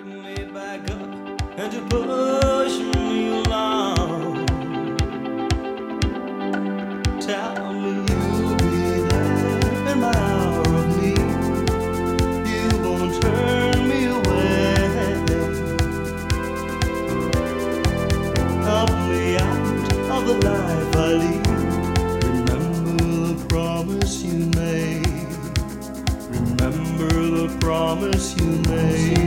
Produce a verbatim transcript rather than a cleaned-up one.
me back up and you push me along. Tell me you'll be there in my hour of need. You won't turn me away. Help me out of the life I lead. Remember the promise you made. Remember the promise you made.